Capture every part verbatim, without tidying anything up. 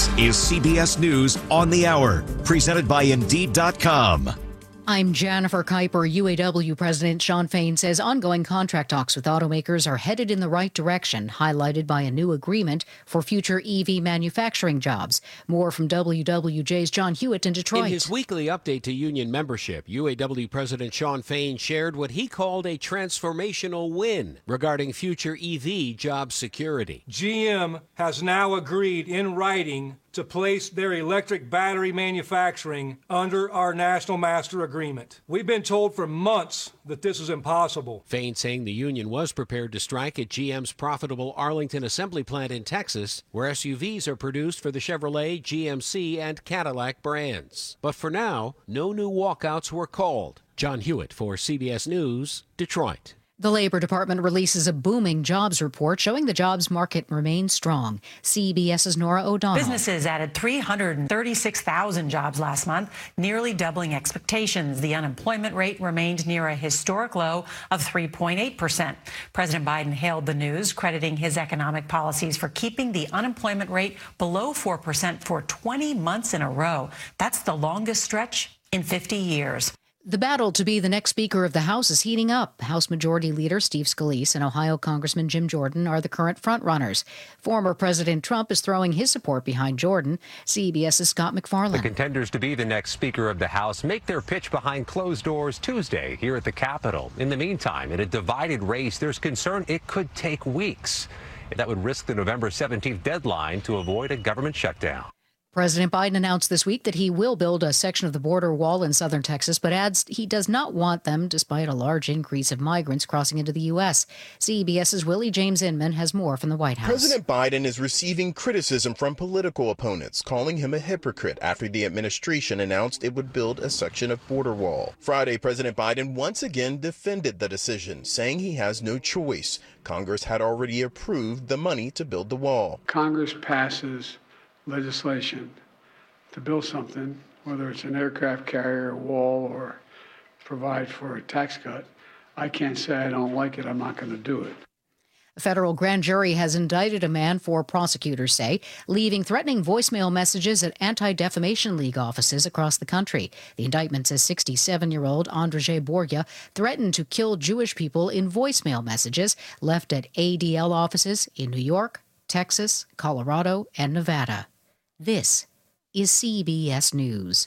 This is C B S News on the Hour, presented by Indeed dot com. I'm Jennifer Kuiper. U A W President Shawn Fain says ongoing contract talks with automakers are headed in the right direction, highlighted by a new agreement for future E V manufacturing jobs. More from W W J's John Hewitt in Detroit. In his weekly update to union membership, U A W President Shawn Fain shared what he called a transformational win regarding future E V job security. G M has now agreed in writing to place their electric battery manufacturing under our National Master Agreement. We've been told for months that this is impossible. Fain saying the union was prepared to strike at G M's profitable Arlington assembly plant in Texas, where S U Vs are produced for the Chevrolet, G M C, and Cadillac brands. But for now, no new walkouts were called. John Hewitt for C B S News, Detroit. The Labor Department releases a booming jobs report showing the jobs market remains strong. CBS's Nora O'Donnell. Businesses added three hundred thirty-six thousand jobs last month, nearly doubling expectations. The unemployment rate remained near a historic low of three point eight percent. President Biden hailed the news, crediting his economic policies for keeping the unemployment rate below four percent for twenty months in a row. That's the longest stretch in fifty years. The battle to be the next Speaker of the House is heating up. House Majority Leader Steve Scalise and Ohio Congressman Jim Jordan are the current frontrunners. Former President Trump is throwing his support behind Jordan. CBS's Scott McFarland. The contenders to be the next Speaker of the House make their pitch behind closed doors Tuesday here at the Capitol. In the meantime, in a divided race, there's concern it could take weeks. That would risk the November seventeenth deadline to avoid a government shutdown. President Biden announced this week that he will build a section of the border wall in southern Texas, but adds he does not want them despite a large increase of migrants crossing into the U S. CBS's Willie James Inman has more from the White House. President Biden is receiving criticism from political opponents, calling him a hypocrite after the administration announced it would build a section of border wall. Friday, President Biden once again defended the decision, saying he has no choice. Congress had already approved the money to build the wall. Congress passes legislation to build something, whether it's an aircraft carrier, a wall, or provide for a tax cut. I can't say I don't like it. I'm not going to do it. A federal grand jury has indicted a man for, prosecutors say, leaving threatening voicemail messages at Anti-Defamation League offices across the country. The indictment says sixty-seven-year-old Andrzej Borgia threatened to kill Jewish people in voicemail messages left at A D L offices in New York, Texas, Colorado, and Nevada. This is C B S News.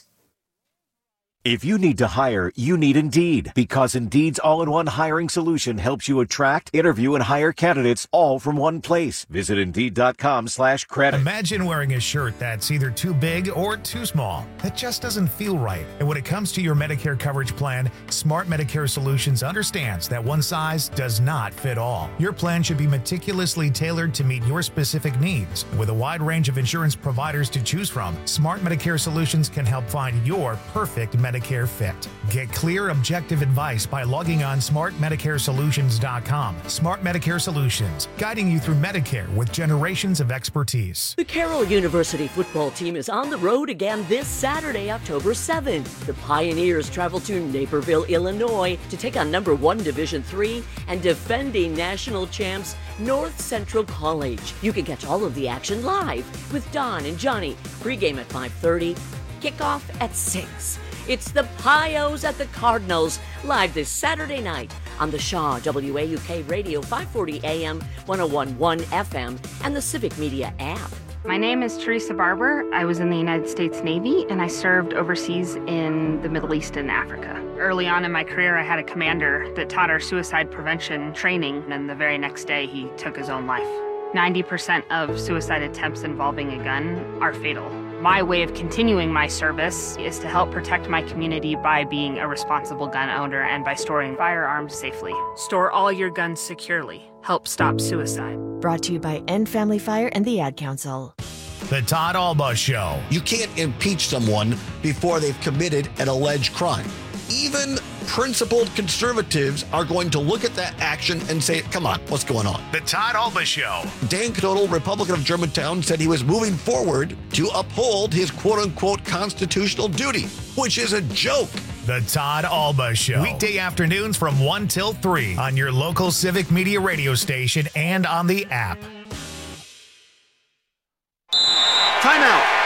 If you need to hire, you need Indeed, because Indeed's all-in-one hiring solution helps you attract, interview, and hire candidates all from one place. Visit Indeed.com slash credit. Imagine wearing a shirt that's either too big or too small. That just doesn't feel right. And when it comes to your Medicare coverage plan, Smart Medicare Solutions understands that one size does not fit all. Your plan should be meticulously tailored to meet your specific needs. With a wide range of insurance providers to choose from, Smart Medicare Solutions can help find your perfect Medicare fit. Get clear, objective advice by logging on smart medicare solutions dot com. Smart Medicare Solutions, guiding you through Medicare with generations of expertise. The Carroll University football team is on the road again this Saturday, October seventh. The Pioneers travel to Naperville, Illinois to take on number one Division three and defending national champs North Central College. You can catch all of the action live with Don and Johnny. Pregame at five thirty, kickoff at six. It's the Pios at the Cardinals, live this Saturday night on the Shaw W A U K Radio five forty A M, one oh one point one F M, and the Civic Media app. My name is Teresa Barber. I was in the United States Navy, and I served overseas in the Middle East and Africa. Early on in my career, I had a commander that taught our suicide prevention training, and the very next day, he took his own life. ninety percent of suicide attempts involving a gun are fatal. My way of continuing my service is to help protect my community by being a responsible gun owner and by storing firearms safely. Store all your guns securely. Help stop suicide. Brought to you by End Family Fire and the Ad Council. The Todd Alba Show. You can't impeach someone before they've committed an alleged crime. Even principled conservatives are going to look at that action and say, come on, what's going on? The Todd Alba Show. Dan Knodel, Republican of Germantown, said he was moving forward to uphold his quote-unquote constitutional duty, which is a joke. The Todd Alba Show. Weekday afternoons from one till three on your local Civic Media radio station and on the app. Timeout.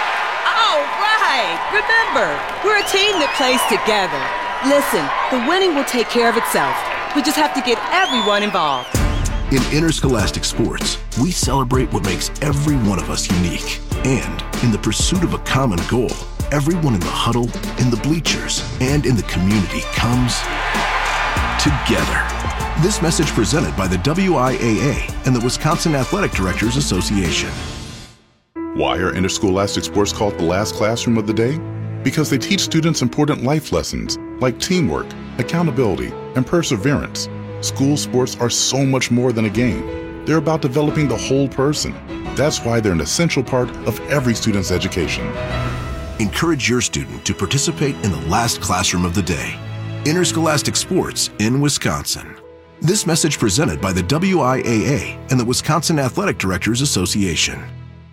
Remember, we're a team that plays together. Listen, the winning will take care of itself. We just have to get everyone involved. In interscholastic sports, we celebrate what makes every one of us unique. And in the pursuit of a common goal, everyone in the huddle, in the bleachers, and in the community comes together. This message presented by the W I A A and the Wisconsin Athletic Directors Association. Why are interscholastic sports called the last classroom of the day? Because they teach students important life lessons like teamwork, accountability, and perseverance. School sports are so much more than a game. They're about developing the whole person. That's why they're an essential part of every student's education. Encourage your student to participate in the last classroom of the day. Interscholastic sports in Wisconsin. This message presented by the W I A A and the Wisconsin Athletic Directors Association.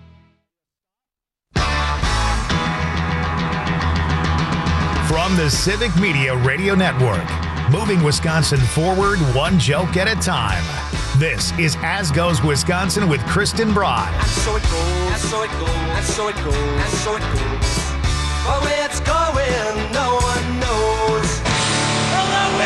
From the Civic Media Radio Network, moving Wisconsin forward one joke at a time. This is As Goes Wisconsin with Kristen Broad. And so it goes, and so it goes, and so it goes, and so it goes. But where it's going, no one knows. Hello,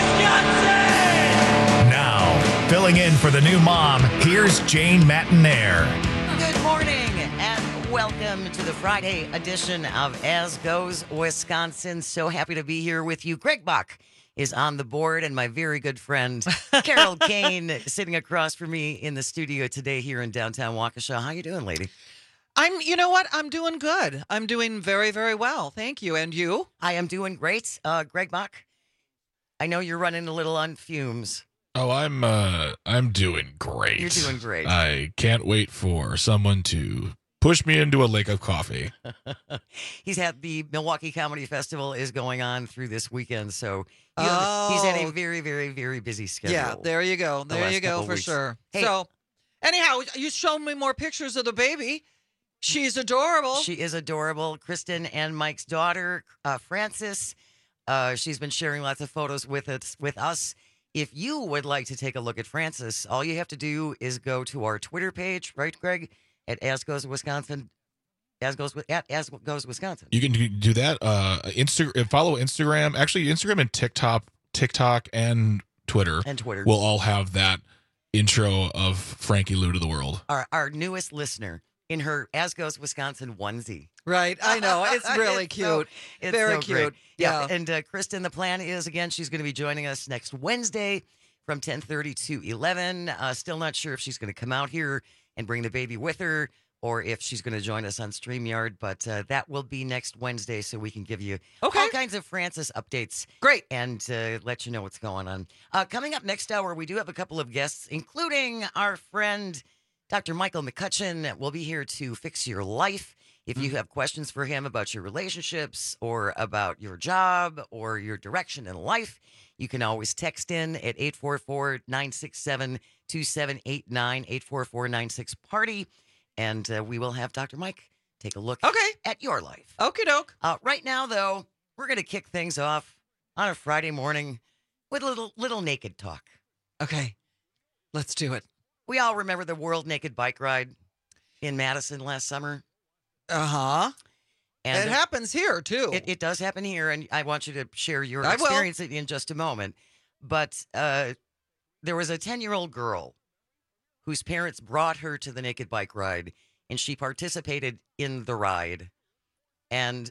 Wisconsin! Now, filling in for the new mom, here's Jane Matinaire. Good morning and welcome to the Friday edition of As Goes Wisconsin. So happy to be here with you. Greg Bach is on the board, and my very good friend Carol Kane sitting across from me in the studio today here in downtown Waukesha. How you doing, lady? I'm, you know what? I'm doing good. I'm doing very, very well. Thank you. And you? I am doing great. Uh, Greg Bach, I know you're running a little on fumes. Oh, I'm uh, I'm doing great. You're doing great. I can't wait for someone to push me into a lake of coffee. He's had the Milwaukee Comedy Festival is going on through this weekend, so you Oh. have, he's had a very, very, very busy schedule. Yeah, there you go. the There last you go couple for weeks. sure. Hey, So, anyhow, you showed me more pictures of the baby. She's adorable. She is adorable. Kristen and Mike's daughter, uh, Frances. Uh, she's been sharing lots of photos with us. With us. If you would like to take a look at Frances, all you have to do is go to our Twitter page, right, Greg? At As Goes Wisconsin. As goes at As Goes Wisconsin. You can do- do that. Uh, Insta- follow Instagram. Actually, Instagram and TikTok, TikTok and Twitter, And Twitter. will all have that intro of Frankie Lou to the world. Our our newest listener in her As Goes Wisconsin onesie. Right, I know. It's really It's so- cute. it's Very so cute. great. Yeah. Yeah. And uh, Kristen, the plan is, again, she's going to be joining us next Wednesday from ten thirty to eleven. Uh, still not sure if she's going to come out here and bring the baby with her or if she's going to join us on StreamYard, but uh, that will be next Wednesday so we can give you Okay. all kinds of Frances updates. Great. And uh, let you know what's going on. Uh, coming up next hour, we do have a couple of guests, including our friend Doctor Michael McCutcheon will be here to fix your life. If you have questions for him about your relationships or about your job or your direction in life, you can always text in at eight four four, nine six seven, two seven eight nine, eight four four nine six party, and uh, we will have Doctor Mike take a look Okay. at your life. Okie doke. Uh, right now, though, we're going to kick things off on a Friday morning with a little, little naked talk. Okay. Let's do it. We all remember the World Naked Bike Ride in Madison last summer. Uh-huh. And It happens here, too. It, it does happen here, and I want you to share your I will. experience in in just a moment. But uh, there was a ten-year-old girl whose parents brought her to the Naked Bike Ride, and she participated in the ride. And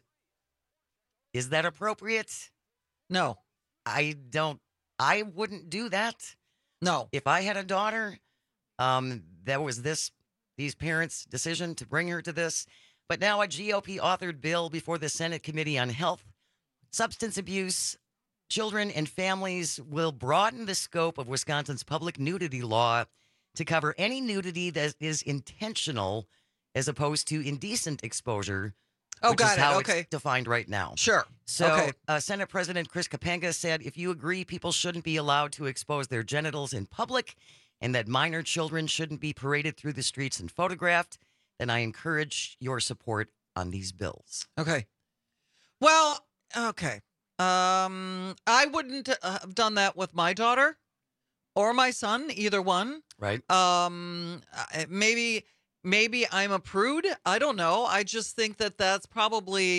is that appropriate? No. I don't, I wouldn't do that. No. If I had a daughter, um, that was this, these parents' decision to bring her to this. But now a G O P-authored bill before the Senate Committee on Health, Substance Abuse, Children and Families will broaden the scope of Wisconsin's public nudity law to cover any nudity that is intentional as opposed to indecent exposure, Oh, which got is it. how Okay. it's defined right now. Sure. So, Okay. uh, Senate President Chris Kapenga said, if you agree people shouldn't be allowed to expose their genitals in public and that minor children shouldn't be paraded through the streets and photographed, then I encourage your support on these bills. Okay. Well, okay. Um, I wouldn't uh, have done that with my daughter or my son, either one. Right. Um, uh, maybe, maybe I'm a prude. I don't know. I just think that that's probably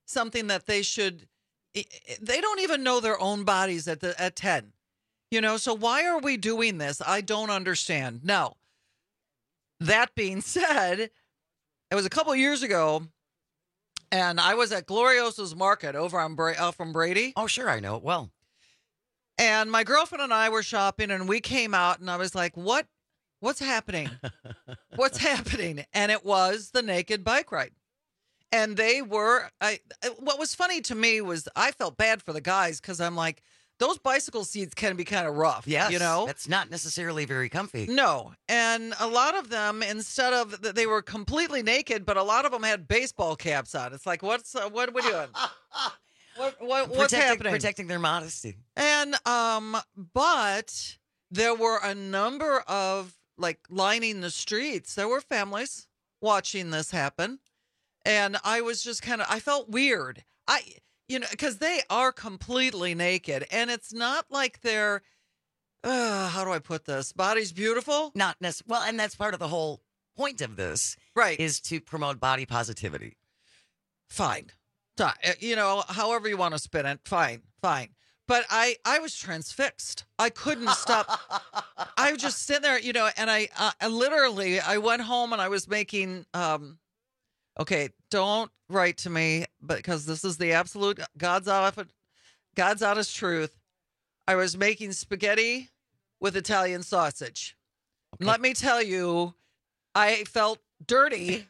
something that they should, they don't even know their own bodies at the at ten. You know, so why are we doing this? I don't understand. Now, that being said, it was a couple of years ago, and I was at Glorioso's Market over on Bra- uh, from Brady. Oh, sure, I know it well. And my girlfriend and I were shopping, and we came out, and I was like, "What? What's happening? What's happening?" And it was the naked bike ride. And they were. I. What was funny to me was I felt bad for the guys because I'm like, those bicycle seats can be kind of rough. Yes, you know, it's not necessarily very comfy. No, and a lot of them, instead of they were completely naked, but a lot of them had baseball caps on. It's like, what's uh, what are we doing? What, what what's protecting, happening? Protecting their modesty. And um, but there were a number of like lining the streets. There were families watching this happen, and I was just kind of I felt weird. I you know because they are completely naked, and it's not like they're uh, how do I put this? Body's beautiful. Not necessarily. Well, and that's part of the whole point of this, right? Is to promote body positivity. Fine. You know, however you want to spin it, fine, fine. But I, I was transfixed. I couldn't stop. I was just sitting there, you know, and I, uh, I literally, I went home and I was making, um, okay, don't write to me, but because this is the absolute God's honest, God's honest truth. I was making spaghetti with Italian sausage. Okay. Let me tell you, I felt dirty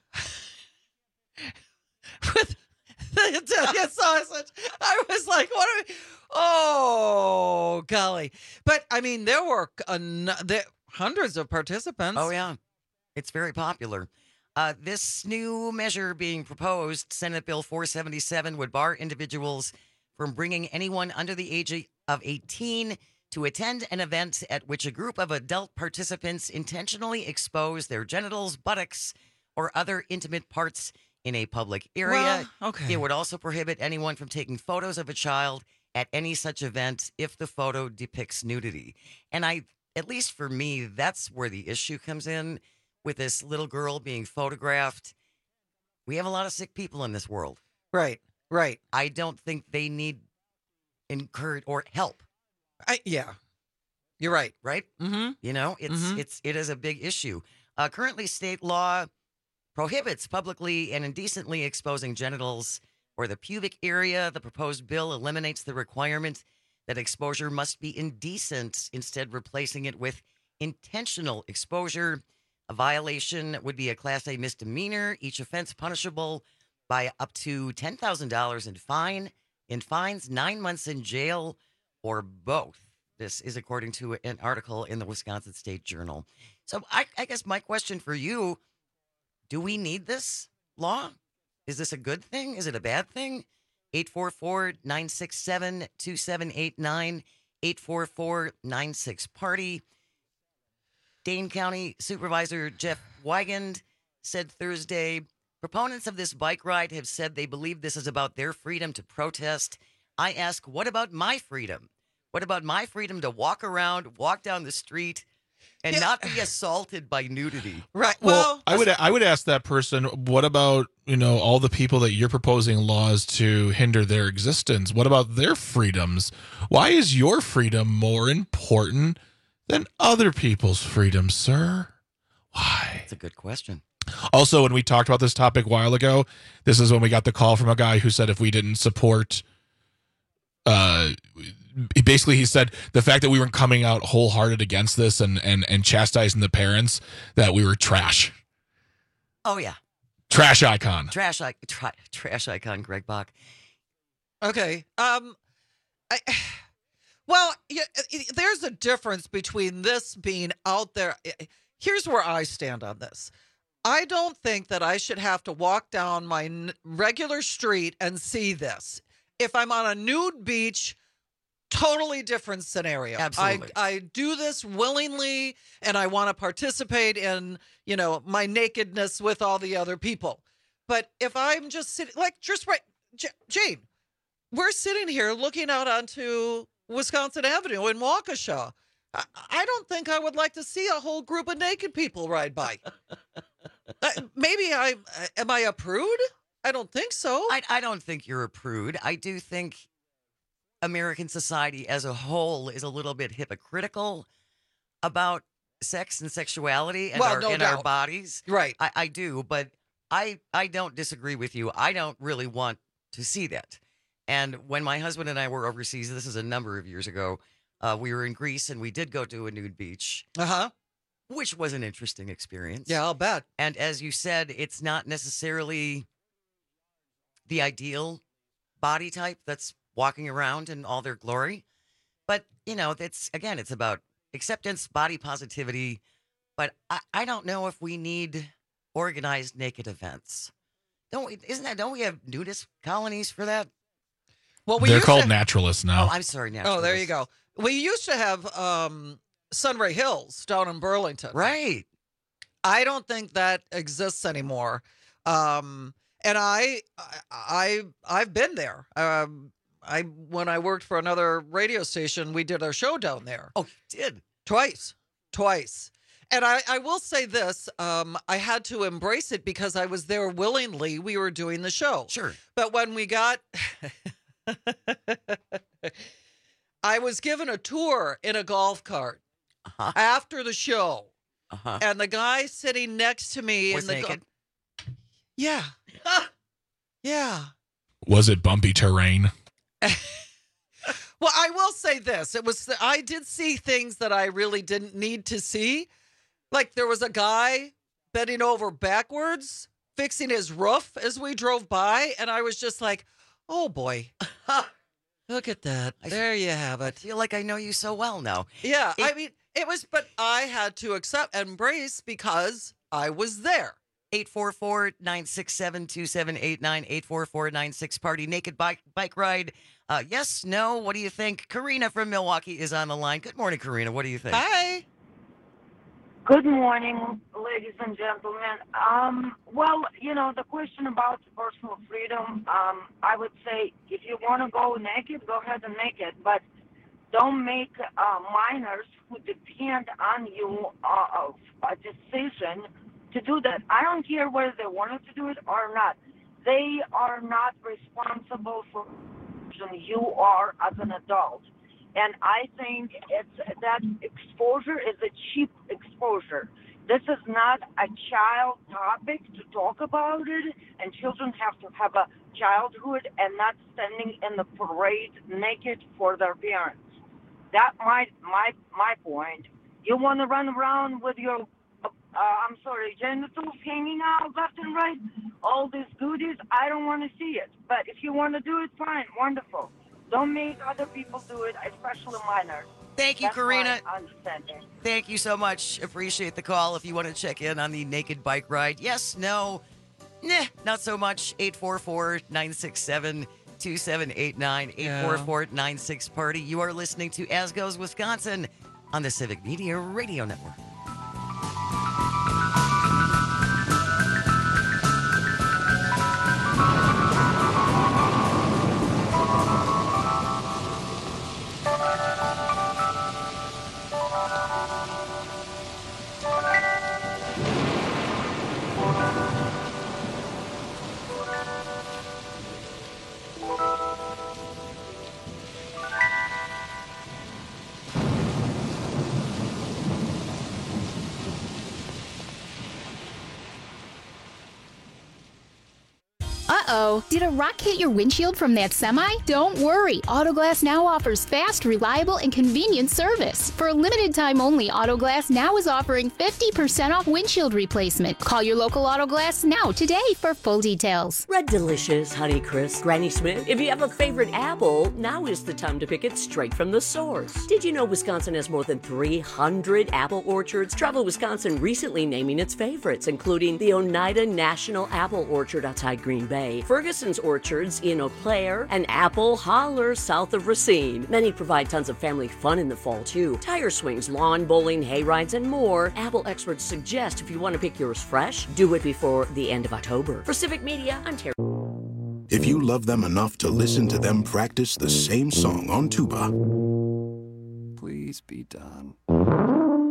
with the Italian sausage. I was like, what are we? Oh, golly. But, I mean, there were uh, there, hundreds of participants. Oh, yeah. It's very popular. Uh, this new measure being proposed, Senate Bill four seventy-seven, would bar individuals from bringing anyone under the age of eighteen to attend an event at which a group of adult participants intentionally expose their genitals, buttocks, or other intimate parts in a public area. Well, okay. It would also prohibit anyone from taking photos of a child at any such event if the photo depicts nudity. And I, at least for me, that's where the issue comes in with this little girl being photographed. We have a lot of sick people in this world. Right, right. I don't think they need encourage or help. I, yeah, you're right. Right? Mm-hmm. You know, it's mm-hmm. it's it is a big issue. Uh, currently, state law prohibits publicly and indecently exposing genitals or the pubic area. The proposed bill eliminates the requirement that exposure must be indecent, instead replacing it with intentional exposure. A violation would be a Class A misdemeanor, each offense punishable by up to ten thousand dollars in fine, in fines, nine months in jail, or both. This is according to an article in the Wisconsin State Journal. So I, I guess my question for you, do we need this law? Is this a good thing? Is it a bad thing? eight four four, nine six seven, two seven eight nine, eight four four, nine six party. Dane County Supervisor Jeff Wigand said Thursday, proponents of this bike ride have said they believe this is about their freedom to protest. I ask, what about my freedom? What about my freedom to walk around, walk down the street, and yeah. not be assaulted by nudity? Right. Well, well, I would I would ask that person, what about, you know, all the people that you're proposing laws to hinder their existence? What about their freedoms? Why is your freedom more important than other people's freedom, sir? Why? That's a good question. Also, when we talked about this topic a while ago, this is when we got the call from a guy who said if we didn't support, uh, basically he said the fact that we weren't coming out wholehearted against this and, and, and chastising the parents, that we were trash. Oh, yeah. Trash icon. Trash, tra- trash icon, Greg Bach. Okay. Um, I... Well, yeah, there's a difference between this being out there. Here's where I stand on this. I don't think that I should have to walk down my regular street and see this. If I'm on a nude beach, totally different scenario. Absolutely. I, I do this willingly, and I want to participate in, you know, my nakedness with all the other people. But if I'm just sitting, like, just right, J- Jane, we're sitting here looking out onto Wisconsin Avenue in Waukesha. I, I don't think I would like to see a whole group of naked people ride by. uh, maybe I am I a prude? I don't think so. I, I don't think you're a prude. I do think American society as a whole is a little bit hypocritical about sex and sexuality and, well, our, no and doubt. our bodies. Right. I, I do, but I, I don't disagree with you. I don't really want to see that. And when my husband and I were overseas, this is a number of years ago, uh, we were in Greece and we did go to a nude beach. Uh-huh. Which was an interesting experience. Yeah, I'll bet. And as you said, it's not necessarily the ideal body type that's walking around in all their glory. But, you know, that's, again, it's about acceptance, body positivity. But I, I don't know if we need organized naked events. Don't we, isn't that, don't we have nudist colonies for that? Well, we They're used called to, naturalists now. Oh, I'm sorry, naturalists. Oh, there you go. We used to have um, Sunray Hills down in Burlington. Right. I don't think that exists anymore. Um, and I, I, I've been there. Um, I when I worked for another radio station, we did our show down there. Oh, you did? Twice, twice. And I, I will say this: um, I had to embrace it because I was there willingly. We were doing the show. Sure. But when we got, I was given a tour in a golf cart uh-huh. after the show. Uh-huh. And the guy sitting next to me was in the naked. Go- yeah, yeah. Was it bumpy terrain? Well, I will say this: it was. I did see things that I really didn't need to see. Like there was a guy bending over backwards, fixing his roof as we drove by, and I was just like, "Oh boy, look at that! There you have it." I feel like I know you so well now. Yeah, It- I mean, it was, but I had to accept, embrace because I was there. eight four four, nine six seven, two seven eight nine, eight four four nine six party naked bike bike ride. Uh, yes, no, what do you think? Karina from Milwaukee is on the line. Good morning, Karina. What do you think? Hi. Good morning, ladies and gentlemen. Um, well, you know, the question about personal freedom, um, I would say if you want to go naked, go ahead and make it, but don't make uh, minors who depend on you uh, of a decision to do that. I don't care whether they wanted to do it or not. They are not responsible for you are as an adult. And I think it's that exposure is a cheap exposure. This is not a child topic to talk about it, and children have to have a childhood and not standing in the parade naked for their parents. That's my my my point. You want to run around with your Uh, I'm sorry, genitals hanging out left and right, all these goodies, I don't want to see it. But if you want to do it, fine, wonderful. Don't make other people do it, especially minors. Thank you, That's Karina. my understanding. Thank you so much. Appreciate the call. If you want to check in on the naked bike ride, yes, no, nah, not so much. eight four four, nine six seven, two seven eight nine, eight four four nine six party. You are listening to As Goes Wisconsin on the Civic Media Radio Network. Uh-oh, did a rock hit your windshield from that semi? Don't worry, Autoglass Now offers fast, reliable, and convenient service. For a limited time only, Autoglass Now is offering fifty percent off windshield replacement. Call your local Autoglass Now today for full details. Red Delicious, Honeycrisp, Granny Smith. If you have a favorite apple, now is the time to pick it straight from the source. Did you know Wisconsin has more than three hundred apple orchards? Travel Wisconsin recently naming its favorites, including the Oneida National Apple Orchard outside Green Bay, Ferguson's Orchards in Eau Claire, and Apple Holler south of Racine. Many provide tons of family fun in the fall, too. Tire swings, lawn bowling, hay rides, and more. Apple experts suggest if you want to pick yours fresh, do it before the end of October. For Civic Media, I'm Terry. If you love them enough to listen to them practice the same song on tuba, please be done.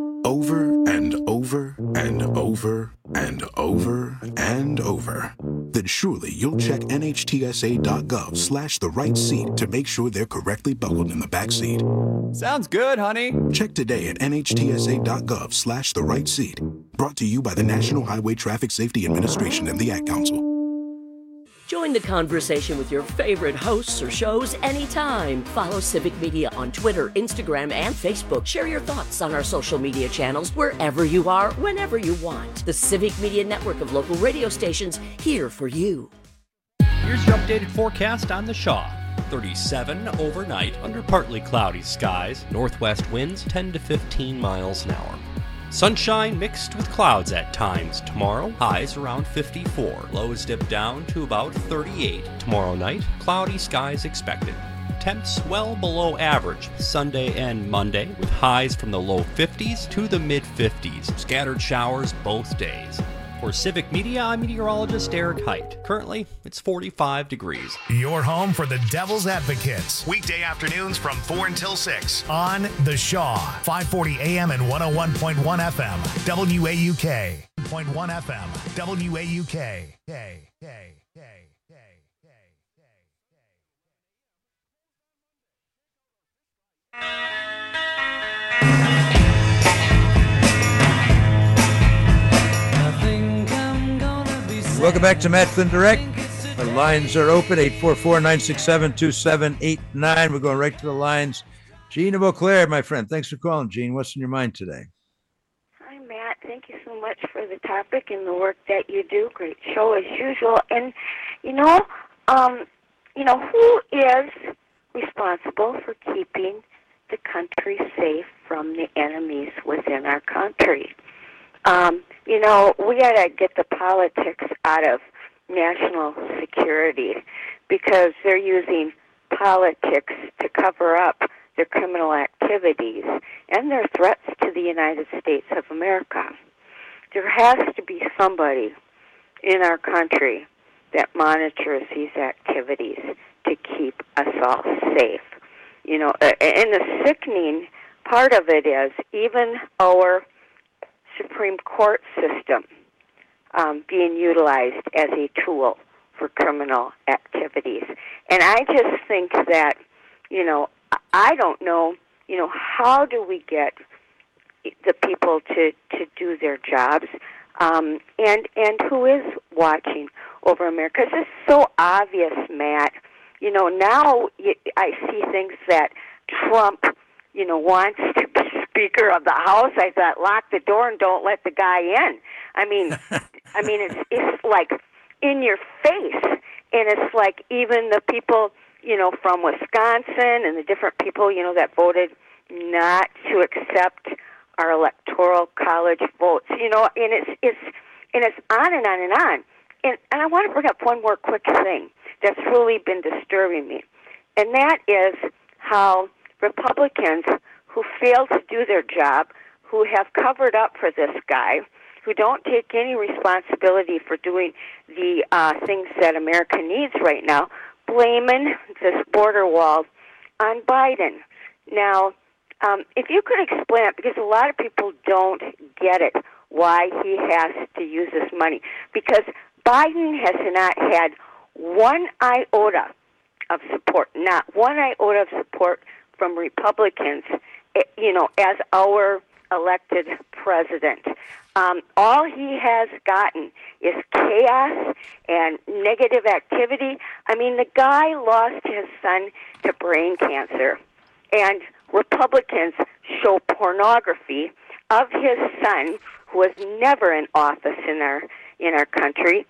Over and over and over and over and over, then surely you'll check N H T S A dot gov slash the right seat to make sure they're correctly buckled in the back seat. Sounds good, honey. Check today at N H T S A dot gov slash the right seat. Brought to you by the National Highway Traffic Safety Administration and the Ad Council. Join the conversation with your favorite hosts or shows anytime. Follow Civic Media on Twitter, Instagram, and Facebook. Share your thoughts on our social media channels wherever you are, whenever you want. The Civic Media network of local radio stations here for you. Here's your updated forecast on the Shaw. thirty-seven overnight under partly cloudy skies. Northwest winds ten to fifteen miles an hour. Sunshine mixed with clouds at times tomorrow. Highs around fifty-four. Lows dip down to about thirty-eight. Tomorrow night, cloudy skies expected. Temps well below average Sunday and Monday, with highs from the low fifties to the mid fifties. Scattered showers both days. For Civic Media, I'm meteorologist Eric Height. Currently, it's forty-five degrees. Your home for the Devil's Advocates. Weekday afternoons from four until six on The Shaw. five forty A M and one oh one point one F M. W A U K. point one F M. W A U K. K, K, K. Welcome back to Matt Flynn Direct. The lines are open, eight four four, nine six seven, two seven eight nine. We're going right to the lines. Gene of Eau Claire, my friend. Thanks for calling, Gene. What's in your mind today? Hi, Matt. Thank you so much for the topic and the work that you do. Great show as usual. And, you know, um, you know, who is responsible for keeping the country safe from the enemies within our country? Um, you know, we got to get the politics out of national security because they're using politics to cover up their criminal activities and their threats to the United States of America. There has to be somebody in our country that monitors these activities to keep us all safe. You know, and the sickening part of it is even our Supreme Court system um, being utilized as a tool for criminal activities. And I just think that, you know, I don't know, you know, how do we get the people to, to do their jobs, um, and, and who is watching over America? Because it's so obvious, Matt. You know, now I see things that Trump, you know, wants to be Speaker of the House. I thought, lock the door and don't let the guy in. I mean, I mean, it's it's like in your face, and it's like even the people, you know, from Wisconsin and the different people, you know, that voted not to accept our electoral college votes, you know, and it's it's and it's on and on and on. And and I want to bring up one more quick thing that's really been disturbing me, and that is how Republicans who fail to do their job, who have covered up for this guy, who don't take any responsibility for doing the uh, things that America needs right now, blaming this border wall on Biden. Now, um, if you could explain it, because a lot of people don't get it, why he has to use this money. Because Biden has not had one iota of support, not one iota of support from Republicans, you know, as our elected president. Um, all he has gotten is chaos and negative activity. I mean, the guy lost his son to brain cancer, and Republicans show pornography of his son, who was never in office in our in our country,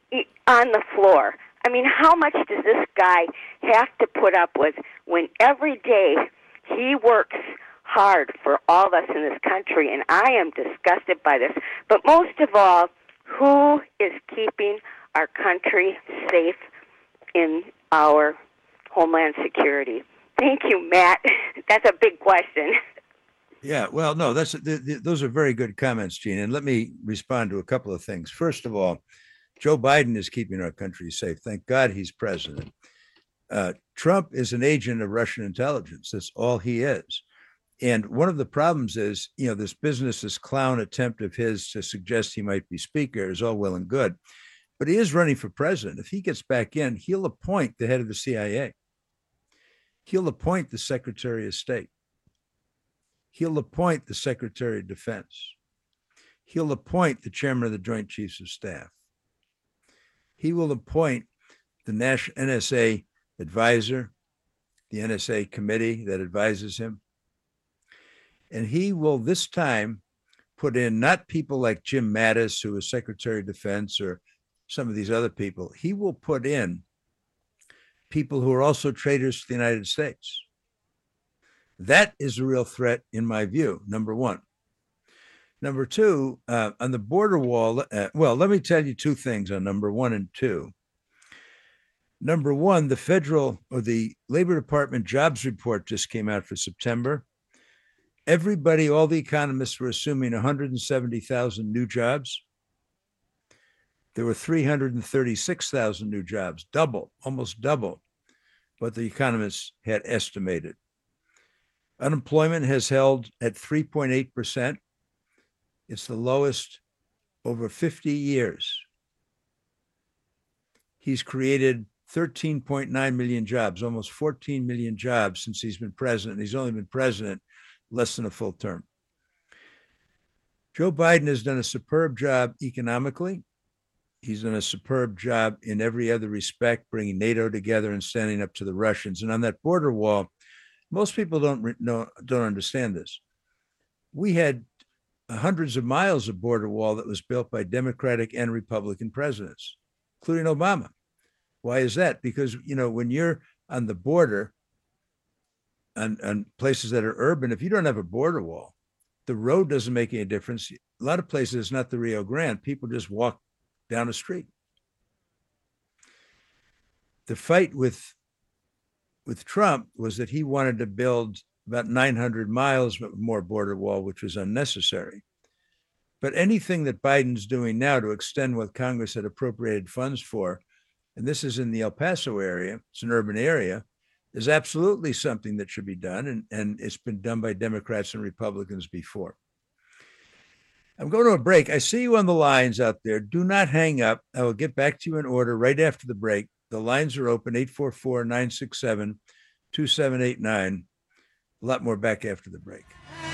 on the floor. I mean, how much does this guy have to put up with when every day he works hard for all of us in this country? And I am disgusted by this. But most of all, who is keeping our country safe in our homeland security? Thank you, Matt. That's a big question. Yeah, well, no, that's the, the, those are very good comments, Gene. And let me respond to a couple of things. First of all, Joe Biden is keeping our country safe. Thank God he's president. Uh, Trump is an agent of Russian intelligence. That's all he is. And one of the problems is, you know, this business, this clown attempt of his to suggest he might be speaker is all well and good. but he is running for president. If he gets back in, he'll appoint the head of the C I A. He'll appoint the Secretary of State. He'll appoint the Secretary of Defense. He'll appoint the chairman of the Joint Chiefs of Staff. He will appoint the National N S A advisor, the N S A committee that advises him. And he will this time put in not people like Jim Mattis, who is Secretary of Defense, or some of these other people. He will put in people who are also traitors to the United States. That is a real threat, in my view, number one. Number two, uh, on the border wall, uh, well, let me tell you two things on number one and two. Number one, the federal or the Labor Department jobs report just came out for September. Everybody, all the economists were assuming one hundred seventy thousand new jobs. There were three hundred thirty-six thousand new jobs, double, almost double what the economists had estimated. Unemployment has held at three point eight percent. It's the lowest over fifty years. He's created thirteen point nine million jobs, almost fourteen million jobs since he's been president. He's only been president less than a full term. Joe Biden has done a superb job economically. He's done a superb job in every other respect, bringing NATO together and standing up to the Russians. And on that border wall, most people don't know, don't understand this. We had hundreds of miles of border wall that was built by Democratic and Republican presidents, including Obama. Why is that? Because, you know, when you're on the border, on, on places that are urban, if you don't have a border wall, the road doesn't make any difference. A lot of places, it's not the Rio Grande. People just walk down the street. The fight with, with Trump was that he wanted to build about nine hundred miles more border wall, which was unnecessary. But anything that Biden's doing now to extend what Congress had appropriated funds for, and this is in the El Paso area, it's an urban area, is absolutely something that should be done, and, and it's been done by Democrats and Republicans before. I'm going to a break. I see you on the lines out there. Do not hang up. I will get back to you in order right after the break. The lines are open, eight four four, nine six seven, two seven eight nine. A lot more back after the break.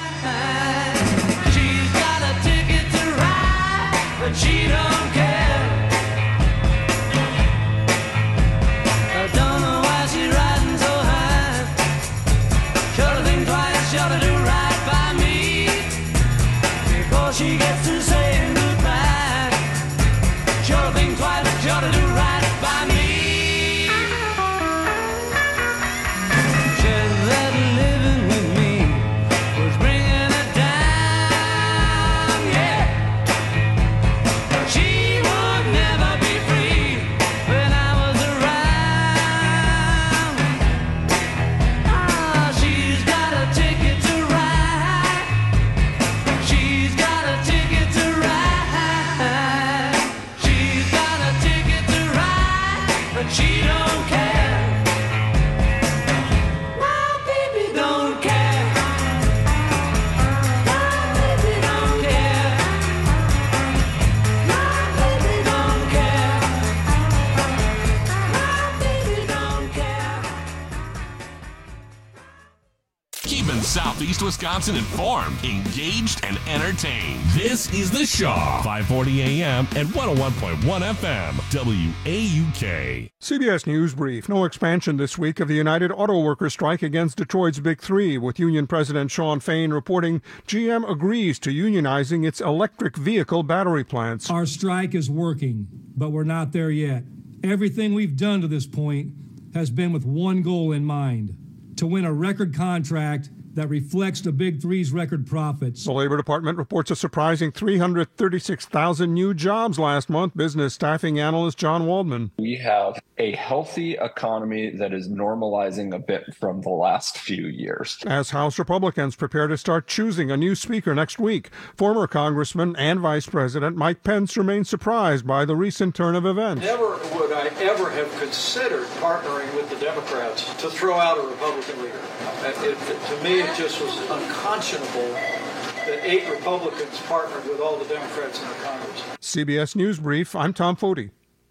She's got a ticket to ride, but she don't care. I don't know why she's riding so high. Should think twice, should do right by me before she gets to saying goodbye. Should think twice, should do right by me. Southeast Wisconsin informed, engaged, and entertained. This is The Shaw, five forty A M and one oh one point one F M, W A U K. C B S News Brief. No expansion this week of the United Auto Workers strike against Detroit's Big Three, with Union President Shawn Fain reporting G M agrees to unionizing its electric vehicle battery plants. Our strike is working, but we're not there yet. Everything we've done to this point has been with one goal in mind: to win a record contract that reflects the Big Three's record profits. The Labor Department reports a surprising three hundred thirty-six thousand new jobs last month. Business staffing analyst John Waldman. We have a healthy economy that is normalizing a bit from the last few years. As House Republicans prepare to start choosing a new speaker next week, former Congressman and Vice President Mike Pence remains surprised by the recent turn of events. Never would I ever have considered partnering with the Democrats to throw out a Republican leader. It, it, to me, it just was unconscionable that eight Republicans partnered with all the Democrats in the Congress. C B S News Brief, I'm Tom Foti.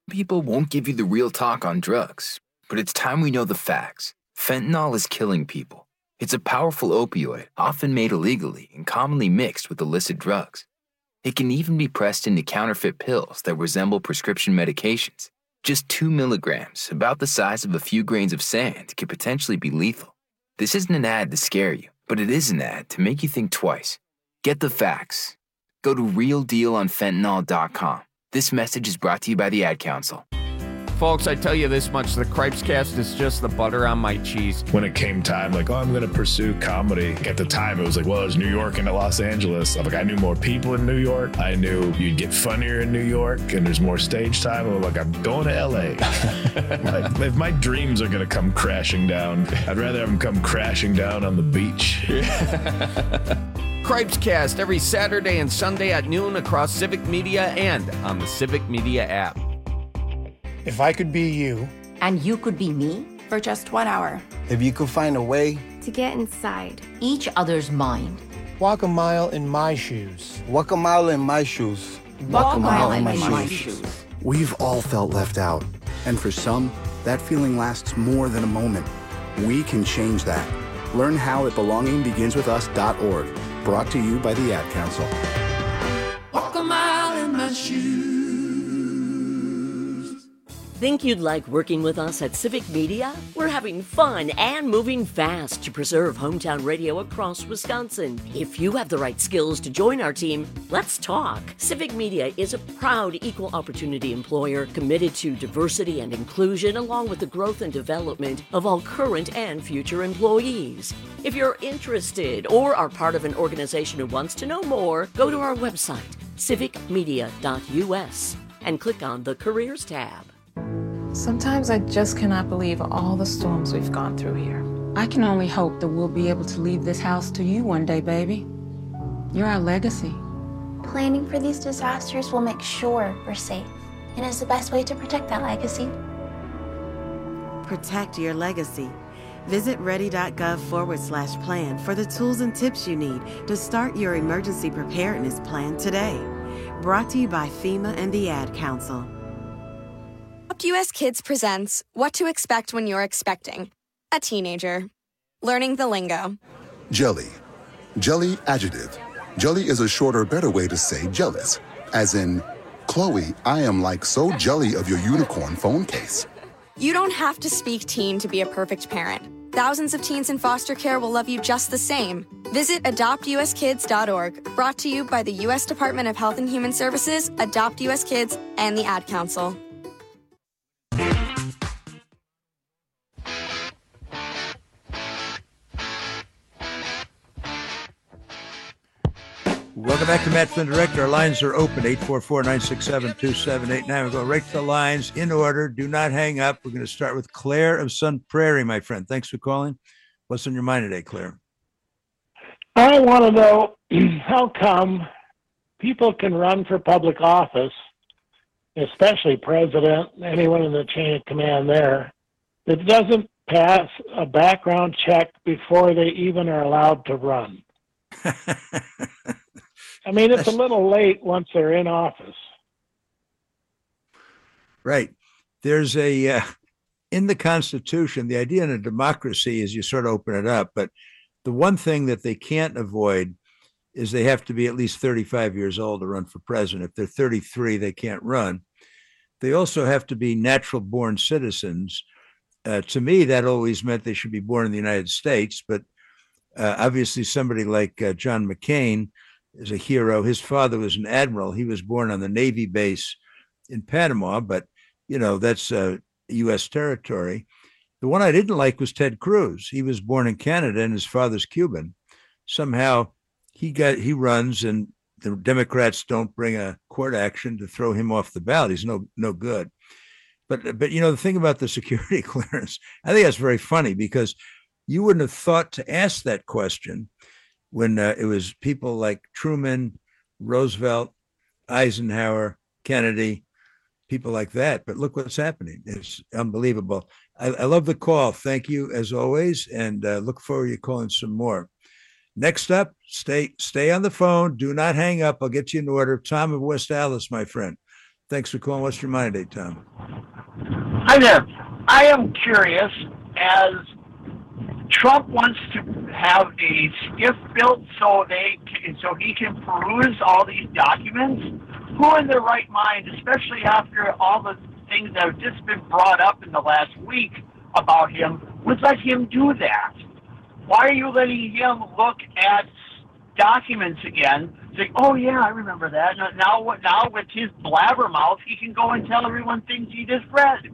People won't give you the real talk on drugs, but it's time we know the facts. Fentanyl is killing people. It's a powerful opioid, often made illegally and commonly mixed with illicit drugs. It can even be pressed into counterfeit pills that resemble prescription medications. Just two milligrams, about the size of a few grains of sand, could potentially be lethal. This isn't an ad to scare you, but it is an ad to make you think twice. Get the facts. Go to real deal on fentanyl dot com. This message is brought to you by the Ad Council. Folks, I tell you this much, the Cripes Cast is just the butter on my cheese. When it came time, like, oh, I'm going to pursue comedy. At the time, it was like, well, it's New York and Los Angeles. I'm like, I knew more people in New York. I knew you'd get funnier in New York and there's more stage time. I'm like, I'm going to L A. Like, if my dreams are going to come crashing down, I'd rather have them come crashing down on the beach. Cripes Cast every Saturday and Sunday at noon across Civic Media and on the Civic Media app. If I could be you. And you could be me for just one hour. If you could find a way. To get inside each other's mind. Walk a mile in my shoes. Walk a mile in my shoes. Walk, Walk a mile, mile in, in my, my shoes. shoes. We've all felt left out. And for some, that feeling lasts more than a moment. We can change that. Learn how at belonging begins with us dot org. Brought to you by the Ad Council. Walk a mile in my shoes. Think you'd like working with us at Civic Media? We're having fun and moving fast to preserve hometown radio across Wisconsin. If you have the right skills to join our team, let's talk. Civic Media is a proud equal opportunity employer committed to diversity and inclusion along with the growth and development of all current and future employees. If you're interested or are part of an organization who wants to know more, go to our website, civic media dot u s, and click on the Careers tab. Sometimes I just cannot believe all the storms we've gone through here. I can only hope that we'll be able to leave this house to you one day, baby. You're our legacy. Planning for these disasters will make sure we're safe, and is the best way to protect that legacy. Protect your legacy. Visit ready.gov forward slash plan for the tools and tips you need to start your emergency preparedness plan today. Brought to you by FEMA and the Ad Council. Adopt U S Kids presents What to Expect When You're Expecting a Teenager. Learning the lingo. Jelly. Jelly adjective. Jelly is a shorter, better way to say jealous. As in, Chloe, I am like so jelly of your unicorn phone case. You don't have to speak teen to be a perfect parent. Thousands of teens in foster care will love you just the same. Visit adopt u s kids dot org. Brought to you by the U S Department of Health and Human Services, Adopt U S Kids, and the Ad Council. Welcome back to Matt Flynn Direct. Our lines are open, eight four four, nine six seven, two seven eight nine. We'll go right to the lines in order. Do not hang up. We're going to start with Claire of Sun Prairie, my friend. Thanks for calling. What's on your mind today, Claire? I want to know how come people can run for public office, especially president, anyone in the chain of command there, that doesn't pass a background check before they even are allowed to run. I mean, it's a little late once they're in office. Right. There's a, uh, in the Constitution, the idea in a democracy is you sort of open it up, but the one thing that they can't avoid is they have to be at least thirty-five years old to run for president. If they're thirty-three, they can't run. They also have to be natural born citizens. Uh, to me, that always meant they should be born in the United States, but uh, obviously somebody like uh, John McCain is a hero. His father was an admiral. He was born on the Navy base in Panama, but, you know, that's uh, U S territory. The one I didn't like was Ted Cruz. He was born in Canada and his father's Cuban. Somehow he got he runs and the Democrats don't bring a court action to throw him off the ballot. He's no no good. But, but you know, the thing about the security clearance, I think that's very funny because you wouldn't have thought to ask that question when uh, it was people like Truman, Roosevelt, Eisenhower, Kennedy, people like that. But look what's happening. It's unbelievable. I, I love the call. Thank you, as always, and uh, look forward to you calling some more. Next up, stay stay on the phone. Do not hang up. I'll get you in order. Tom of West Allis, my friend. Thanks for calling. What's your mind today, Tom? Hi there. I am curious, as Trump wants to have a skiff built so they can, so he can peruse all these documents. Who in their right mind, especially after all the things that have just been brought up in the last week about him, would let him do that? Why are you letting him look at documents again? Say, oh yeah, I remember that. Now, now, what? Now with his blabbermouth, he can go and tell everyone things he just read.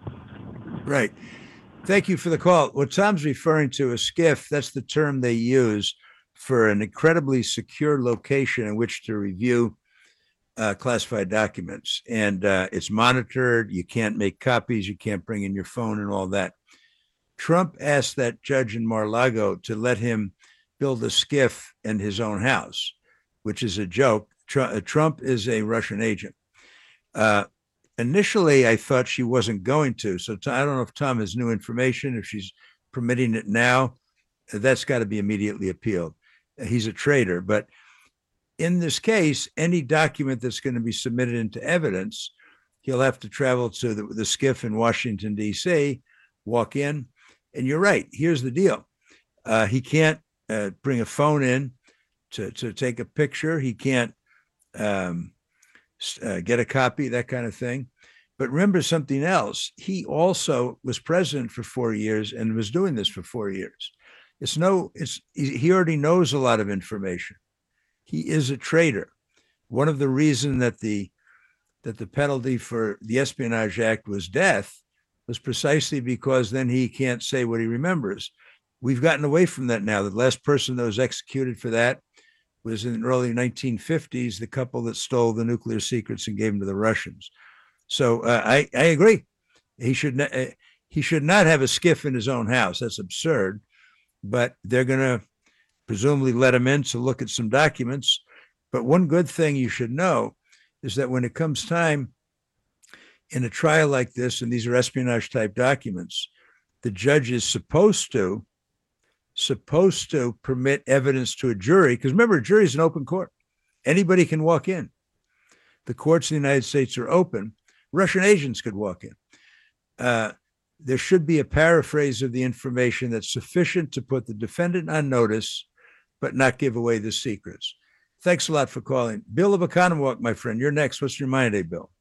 Right. Thank you for the call. What Tom's referring to, a skiff, that's the term they use for an incredibly secure location in which to review uh, classified documents. And uh, it's monitored. You can't make copies. You can't bring in your phone and all that. Trump asked that judge in Mar-a-Lago to let him build a skiff in his own house, which is a joke. Tr- Trump is a Russian agent. Uh, Initially, I thought she wasn't going to. So I don't know if Tom has new information, if she's permitting it now. That's got to be immediately appealed. He's a traitor. But in this case, any document that's going to be submitted into evidence, he'll have to travel to the, the skiff in Washington, D C, walk in. And you're right. Here's the deal. Uh, he can't uh, bring a phone in to, to take a picture. He can't um, Uh, get a copy, that kind of thing. But remember something else. He also was president for four years and was doing this for four years. It's no, it's he already knows a lot of information. He is a traitor. One of the reasons that the that the penalty for the Espionage Act was death was precisely because then he can't say what he remembers. We've gotten away from that now. The last person that was executed for that was in the early nineteen fifties, the couple that stole the nuclear secrets and gave them to the Russians. So uh, I, I agree. He should, not, uh, he should not have a skiff in his own house. That's absurd. But they're going to presumably let him in to look at some documents. But one good thing you should know is that when it comes time in a trial like this, and these are espionage type documents, the judge is supposed to supposed to permit evidence to a jury, because remember, a jury is an open court. Anybody can walk in. The courts in the United States are open. Russian agents could walk in. Uh, there should be a paraphrase of the information that's sufficient to put the defendant on notice, but not give away the secrets. Thanks a lot for calling. Bill of Economwalk, my friend, you're next. What's your mind today, Bill?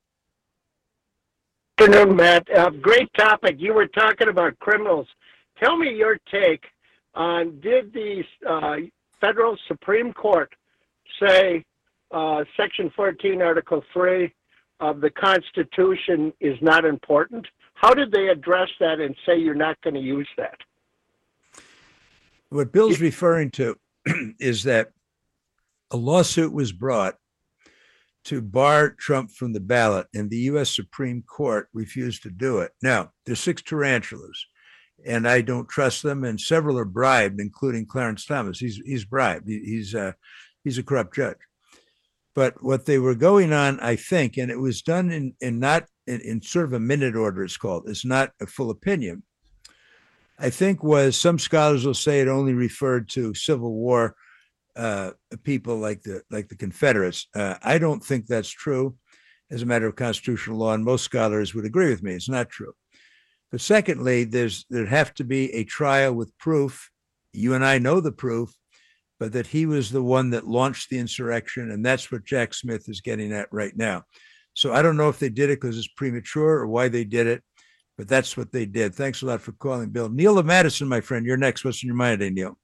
Good afternoon, Matt. Uh, great topic. You were talking about criminals. Tell me your take on, did the uh, federal Supreme Court say uh, Section fourteen, Article three of the Constitution is not important? How did they address that and say you're not going to use that? What Bill's referring to is that a lawsuit was brought to bar Trump from the ballot, and the U S Supreme Court refused to do it. Now, there's six tarantulas, and I don't trust them, and several are bribed, including Clarence Thomas. He's he's bribed. He, he's uh, he's a corrupt judge. But what they were going on, I think, and it was done in in not in, in sort of a minute order, it's called. It's not a full opinion. I think was, some scholars will say it only referred to Civil War uh, people like the like the Confederates. Uh, I don't think that's true as a matter of constitutional law, and most scholars would agree with me. It's not true. But secondly, there's there'd have to be a trial with proof. You and I know the proof, but that he was the one that launched the insurrection, and that's what Jack Smith is getting at right now. So I don't know if they did it because it's premature or why they did it, but that's what they did. Thanks a lot for calling, Bill. Neil of Madison, my friend, you're next. What's in your mind today, Neil?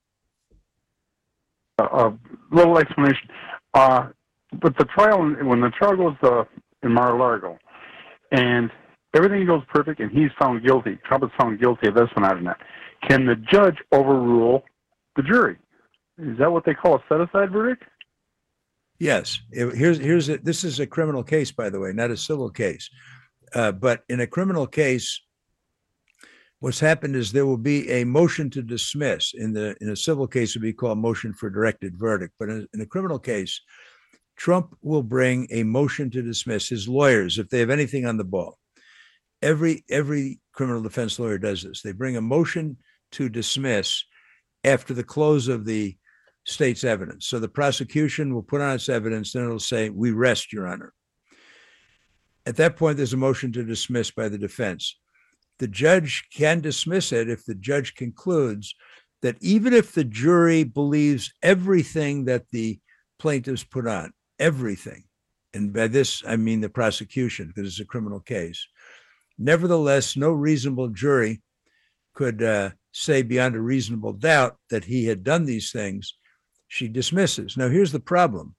A uh, little explanation. Uh, but the trial, when the trial goes uh, in Mar-a-Lago, and everything goes perfect, and he's found guilty, Trump is found guilty of espionage and that, can the judge overrule the jury? Is that what they call a set-aside verdict? Yes. It, here's here's a, this is a criminal case, by the way, not a civil case. Uh, but in a criminal case, what's happened is there will be a motion to dismiss. In the in a civil case, it would be called motion for directed verdict. But in, in a criminal case, Trump will bring a motion to dismiss. His lawyers, if they have anything on the ball, every every criminal defense lawyer does this. They bring a motion to dismiss after the close of the state's evidence. So the prosecution will put on its evidence, then it'll say, "We rest, Your Honor." At that point, there's a motion to dismiss by the defense. The judge can dismiss it if the judge concludes that even if the jury believes everything that the plaintiffs put on, everything, and by this, I mean the prosecution, because it's a criminal case, nevertheless, no reasonable jury could uh, say beyond a reasonable doubt that he had done these things. She dismisses. Now, here's the problem.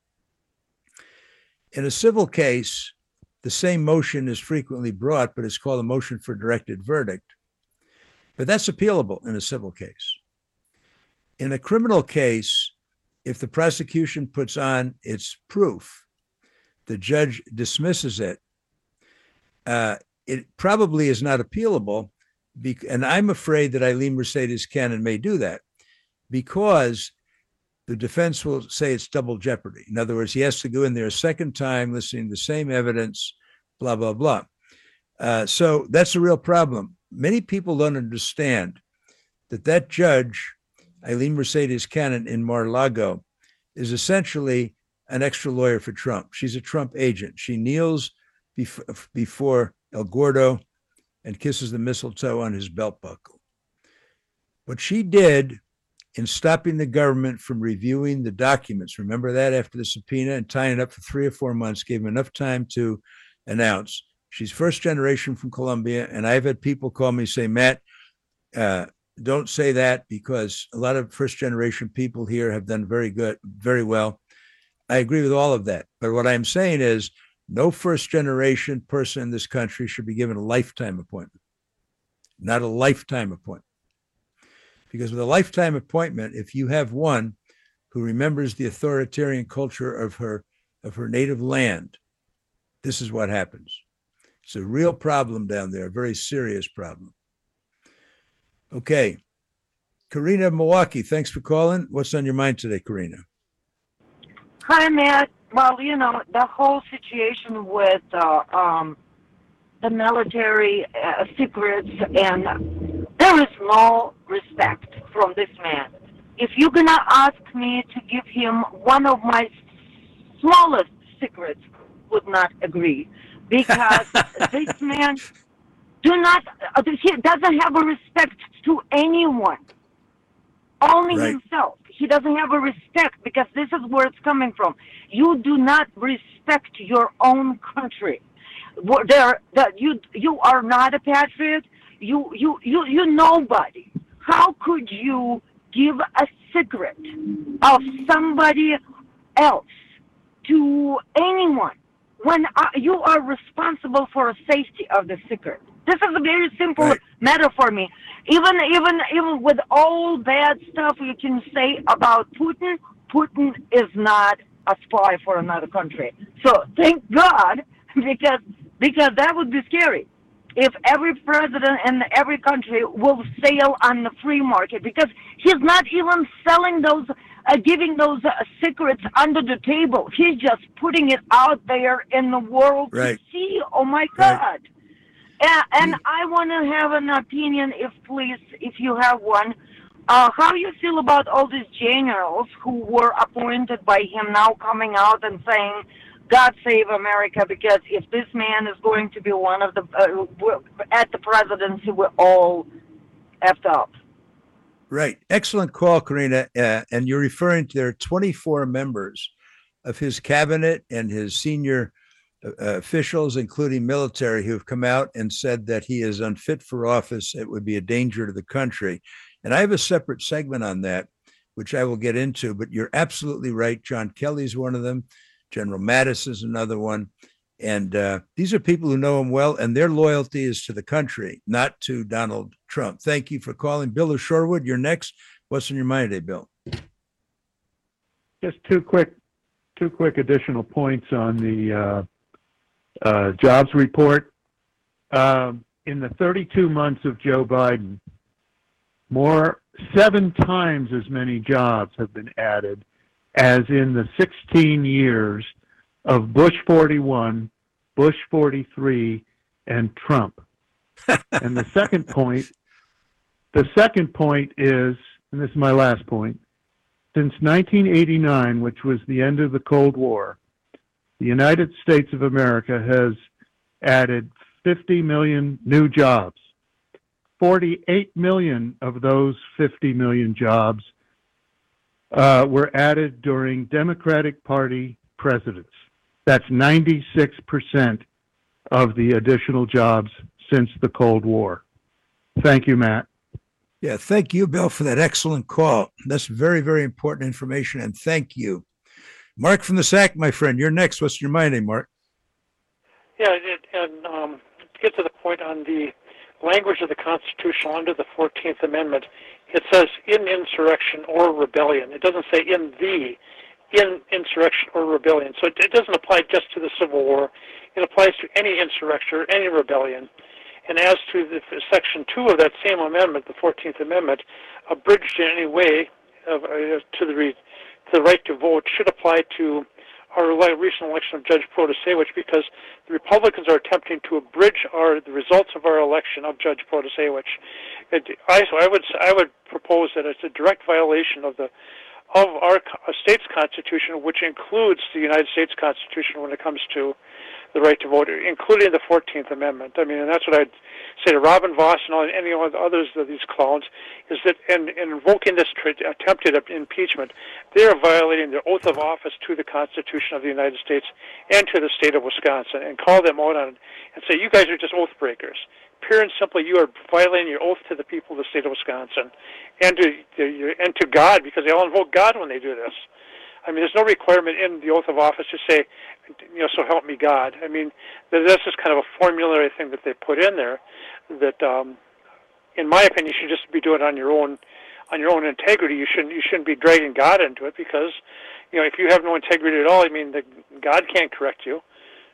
In a civil case, the same motion is frequently brought, but it's called a motion for directed verdict. But that's appealable in a civil case. In a criminal case, if the prosecution puts on its proof, the judge dismisses it. Uh, it probably is not appealable. Be- and I'm afraid that Eileen Mercedes Cannon may do that because the defense will say it's double jeopardy. In other words, he has to go in there a second time, listening to the same evidence, blah, blah, blah. Uh, so that's a real problem. Many people don't understand that that judge, Eileen Mercedes Cannon in Mar-a-Lago, is essentially an extra lawyer for Trump. She's a Trump agent. She kneels bef- before El Gordo and kisses the mistletoe on his belt buckle. What she did in stopping the government from reviewing the documents, remember that after the subpoena, and tying it up for three or four months, gave him enough time to announce. She's first generation from Colombia, and I've had people call me say, Matt, uh, don't say that because a lot of first generation people here have done very good, very well. I agree with all of that. But what I'm saying is no first generation person in this country should be given a lifetime appointment, not a lifetime appointment. Because with a lifetime appointment, if you have one who remembers the authoritarian culture of her of her native land, this is what happens. It's a real problem down there, a very serious problem. Okay. Karina, Milwaukee, thanks for calling. What's on your mind today, Karina? Hi, Matt. Well, you know, the whole situation with uh, um, the military uh, secrets, and there is no respect from this man. If you're going to ask me to give him one of my smallest secrets, would not agree. Because this man do not, uh, he doesn't have a respect to anyone. Only Right. himself. He doesn't have a respect because this is where it's coming from. You do not respect your own country. Where There, that you you are not a patriot. You you you you nobody. How could you give a secret of somebody else to anyone when uh, you are responsible for the safety of the secret? This is a very simple Right. matter for me. Even even even with all bad stuff you can say about Putin, Putin is not a spy for another country. So thank God, because because that would be scary. If every president in every country will sail on the free market, because he's not even selling those, uh, giving those uh, secrets under the table. He's just putting it out there in the world Right. to see. Oh my Right. God! Uh, and I want to have an opinion, if please, if you have one. Uh, how you feel about all these generals who were appointed by him now coming out and saying, God save America, because if this man is going to be one of the, uh, we're- at the presidency, we're all effed up. Right. Excellent call, Karina. Uh, and you're referring to there are twenty-four members of his cabinet and his senior uh, officials, including military, who have come out and said that he is unfit for office. It would be a danger to the country. And I have a separate segment on that, which I will get into. But you're absolutely right. John Kelly's one of them. General Mattis is another one. And uh, these are people who know him well, and their loyalty is to the country, not to Donald Trump. Thank you for calling. Bill of Shorewood, you're next. What's on your mind today, Bill? Just two quick, two quick additional points on the uh, uh, jobs report. Um, in the thirty-two months of Joe Biden, more seven times as many jobs have been added as in the sixteen years of Bush forty-one, Bush forty-three, and Trump. And the second point, the second point is, and this is my last point, since nineteen eighty-nine, which was the end of the Cold War, the United States of America has added fifty million new jobs. forty-eight million of those fifty million jobs uh, were added during Democratic Party presidents. That's ninety-six percent of the additional jobs since the Cold War. Thank you, Matt. Yeah, thank you, Bill, for that excellent call. That's very, very important information, and thank you. Mark from the S A C, my friend, you're next. What's your mind, Mark? Yeah, it, and um, to get to the point on the language of the Constitution under the fourteenth Amendment, it says in insurrection or rebellion. It doesn't say in the, in insurrection or rebellion. So it, it doesn't apply just to the Civil War. It applies to any insurrection or any rebellion. And as to the Section two of that same amendment, the fourteenth Amendment, abridged in any way of, uh, to the re, to the right to vote, should apply to our recent election of Judge Protasewicz, because the Republicans are attempting to abridge our the results of our election of Judge Protasewicz. It, I, so I would I would propose that it's a direct violation of the of our state's constitution, which includes the United States Constitution when it comes to the right to vote, including the fourteenth Amendment. I mean, and that's what I'd say to Robin Vos and all, any others of these clowns, is that in, in invoking this tra- attempted impeachment, they are violating their oath of office to the Constitution of the United States and to the state of Wisconsin, and call them out on it and say, you guys are just oath breakers. Pure and simply, you are violating your oath to the people of the state of Wisconsin and to, to and to God, because they all invoke God when they do this. I mean, there's no requirement in the oath of office to say, you know, so help me God. I mean, that's just kind of a formulary thing that they put in there that, um, in my opinion, you should just be doing it on your own, on your own integrity. You shouldn't, you shouldn't be dragging God into it, because, you know, if you have no integrity at all, I mean, the, God can't correct you.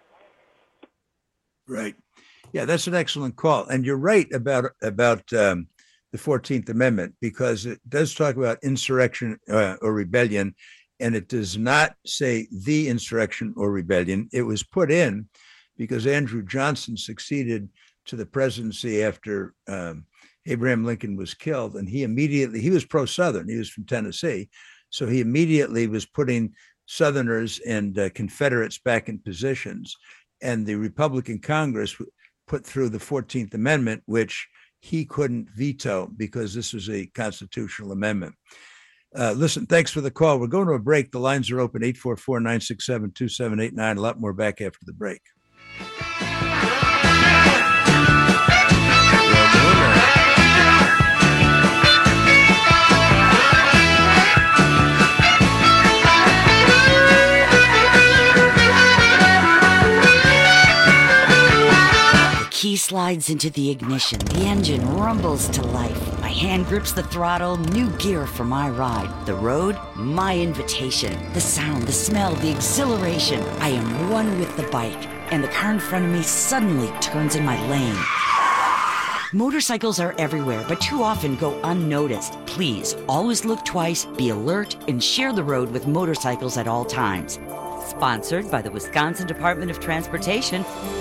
Right. Yeah, that's an excellent call. And you're right about, about um, the fourteenth Amendment, because it does talk about insurrection uh, or rebellion, and it does not say the insurrection or rebellion. It was put in because Andrew Johnson succeeded to the presidency after um, Abraham Lincoln was killed. And he immediately, he was pro-Southern, he was from Tennessee. So he immediately was putting Southerners and uh, Confederates back in positions. And the Republican Congress put through the fourteenth Amendment, which he couldn't veto because this was a constitutional amendment. Uh, listen, thanks for the call. We're going to a break. The lines are open, eight four four, nine six seven, two seven eight nine. A lot more back after the break. Key slides into the ignition. The engine rumbles to life. My hand grips the throttle. New gear for my ride. The road, my invitation. The sound, the smell, the exhilaration. I am one with the bike, and the car in front of me suddenly turns in my lane. Motorcycles are everywhere, but too often go unnoticed. Please, always look twice, be alert, and share the road with motorcycles at all times. Sponsored by the Wisconsin Department of Transportation.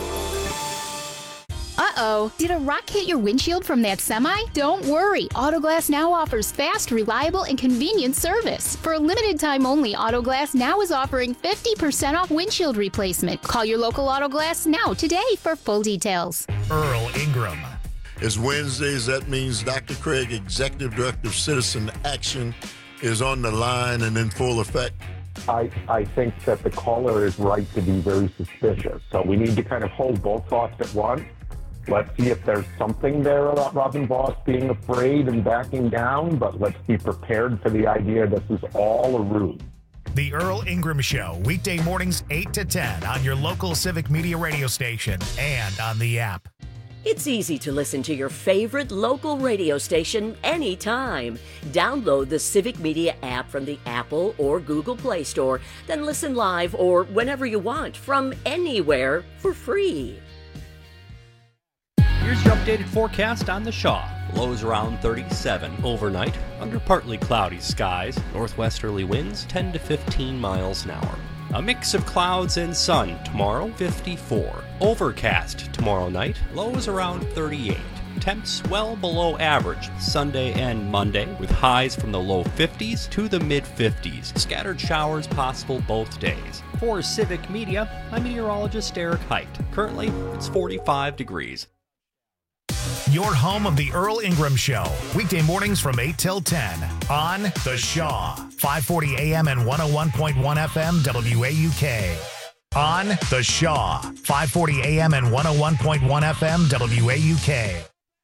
Uh-oh, did a rock hit your windshield from that semi? Don't worry, Autoglass Now offers fast, reliable, and convenient service. For a limited time only, Autoglass Now is offering fifty percent off windshield replacement. Call your local Autoglass Now today for full details. Earl Ingram. It's Wednesdays. That means Doctor Craig, Executive Director of Citizen Action, is on the line and in full effect. I, I think that the caller is right to be very suspicious. So we need to kind of hold both thoughts at once. Let's see if there's something there about Robin Vos being afraid and backing down, but let's be prepared for the idea this is all a ruse. The Earl Ingram Show, weekday mornings eight to ten on your local Civic Media radio station and on the app. It's easy to listen to your favorite local radio station anytime. Download the Civic Media app from the Apple or Google Play Store, then listen live or whenever you want from anywhere for free. Here's your updated forecast on the Shaw. Lows around thirty-seven overnight, under partly cloudy skies, northwesterly winds ten to fifteen miles an hour. A mix of clouds and sun tomorrow, fifty-four. Overcast tomorrow night, lows around thirty-eight. Temps well below average Sunday and Monday, with highs from the low fifties to the mid fifties. Scattered showers possible both days. For Civic Media, I'm meteorologist Eric Height. Currently, it's forty-five degrees. Your home of the Earl Ingram Show, weekday mornings from eight till ten on The Shaw, five forty A M and one oh one point one F M W A U K. On The Shaw, five forty A M and one oh one point one F M W A U K.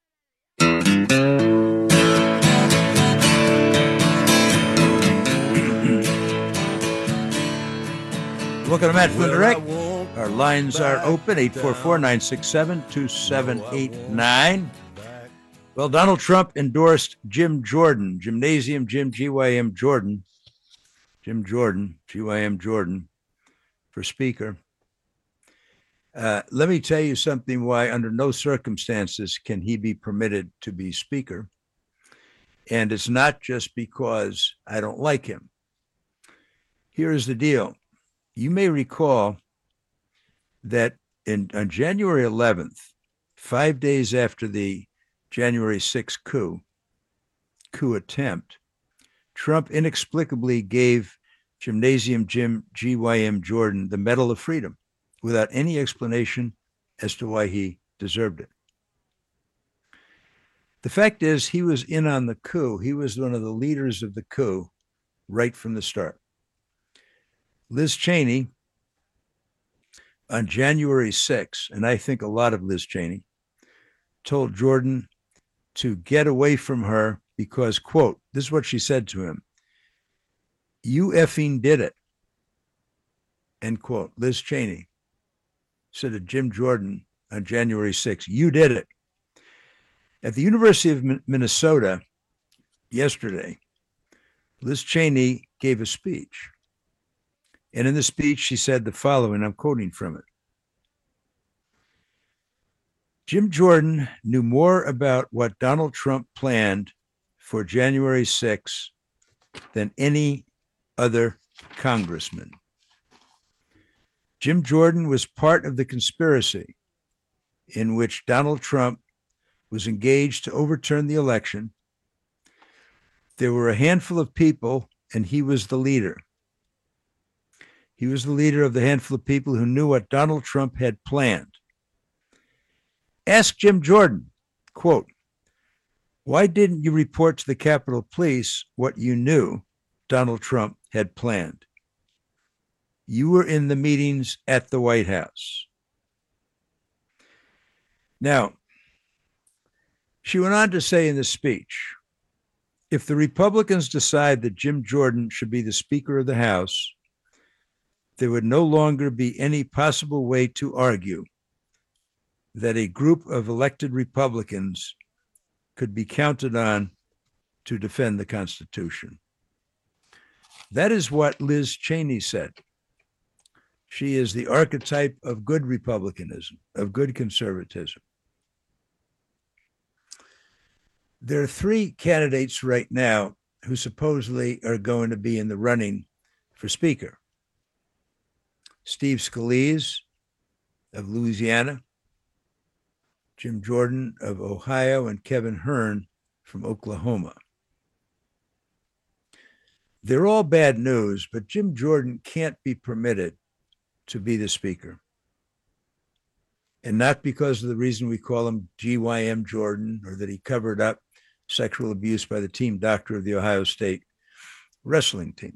Welcome to Matt Flynn Direct. Our lines are open, eight four four, nine six seven, two seven eight nine. Well, Donald Trump endorsed Jim Jordan, Gymnasium Jim, G Y M Jordan, Jim Jordan, G Y M Jordan, for Speaker. Uh, let me tell you something why under no circumstances can he be permitted to be Speaker. And it's not just because I don't like him. Here's the deal. You may recall that in, on January eleventh, five days after the January sixth coup, coup attempt, Trump inexplicably gave Gymnasium Jim G Y M Jordan the Medal of Freedom without any explanation as to why he deserved it. The fact is, he was in on the coup. He was one of the leaders of the coup right from the start. Liz Cheney, on January sixth, and I think a lot of Liz Cheney, told Jordan to get away from her because, quote, this is what she said to him, "You effing did it," end quote. Liz Cheney said to Jim Jordan on January sixth, "You did it." At the University of Minnesota yesterday, Liz Cheney gave a speech. And in the speech, she said the following, I'm quoting from it. Jim Jordan knew more about what Donald Trump planned for January sixth than any other congressman. Jim Jordan was part of the conspiracy in which Donald Trump was engaged to overturn the election. There were a handful of people, and he was the leader. He was the leader of the handful of people who knew what Donald Trump had planned. Ask Jim Jordan, quote, "Why didn't you report to the Capitol Police what you knew Donald Trump had planned? You were in the meetings at the White House." Now, she went on to say in the speech, if the Republicans decide that Jim Jordan should be the Speaker of the House, there would no longer be any possible way to argue that a group of elected Republicans could be counted on to defend the Constitution. That is what Liz Cheney said. She is the archetype of good republicanism, of good conservatism. There are three candidates right now who supposedly are going to be in the running for Speaker. Steve Scalise of Louisiana, Jim Jordan of Ohio, and Kevin Hern from Oklahoma. They're all bad news, but Jim Jordan can't be permitted to be the Speaker. And not because of the reason we call him G Y M Jordan or that he covered up sexual abuse by the team doctor of the Ohio State wrestling team.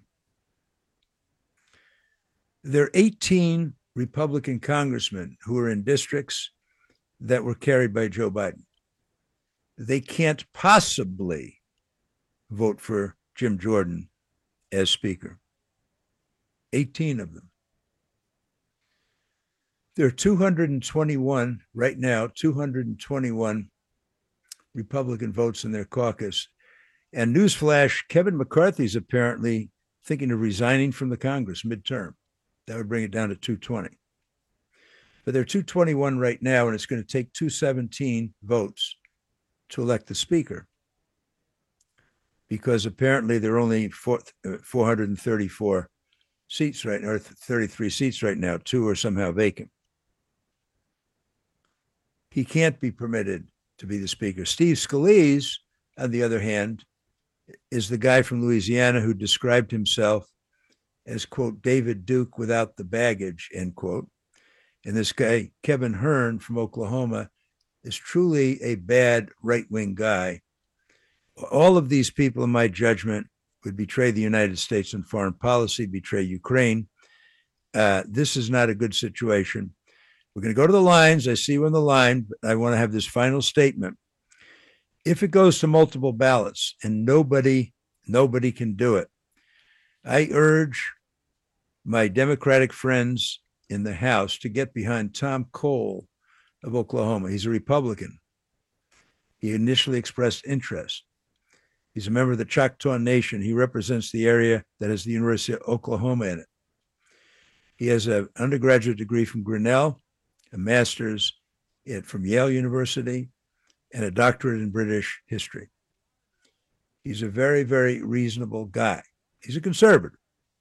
There are eighteen Republican congressmen who are in districts that were carried by Joe Biden. They can't possibly vote for Jim Jordan as Speaker. eighteen of them. There are two hundred twenty-one right now, two hundred twenty-one Republican votes in their caucus. And newsflash, Kevin McCarthy's apparently thinking of resigning from the Congress midterm. That would bring it down to two twenty. But there are two twenty-one right now, and it's going to take two seventeen votes to elect the Speaker, because apparently there are only four, uh, four hundred thirty-four seats right now, or thirty-three seats right now. Two are somehow vacant. He can't be permitted to be the speaker. Steve Scalise, on the other hand, is the guy from Louisiana who described himself as, quote, David Duke without the baggage, end quote. And this guy, Kevin Hern from Oklahoma, is truly a bad right-wing guy. All of these people, in my judgment, would betray the United States in foreign policy, betray Ukraine. Uh, this is not a good situation. We're going to go to the lines. I see you on the line, but I want to have this final statement. If it goes to multiple ballots and nobody, nobody can do it, I urge my Democratic friends in the House to get behind Tom Cole of Oklahoma. He's a Republican. He initially expressed interest. He's a member of the Choctaw Nation. He represents the area that has the University of Oklahoma in it. He has an undergraduate degree from Grinnell, a master's in, from Yale University, and a doctorate in British history. He's a very, very reasonable guy. He's a conservative.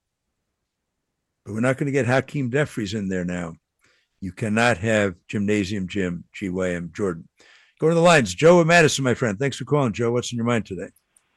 But we're not going to get Hakeem Jeffries in there now. You cannot have Gymnasium Jim, G Y M Jordan. Go to the lines. Joe and Madison, my friend. Thanks for calling, Joe. What's in your mind today?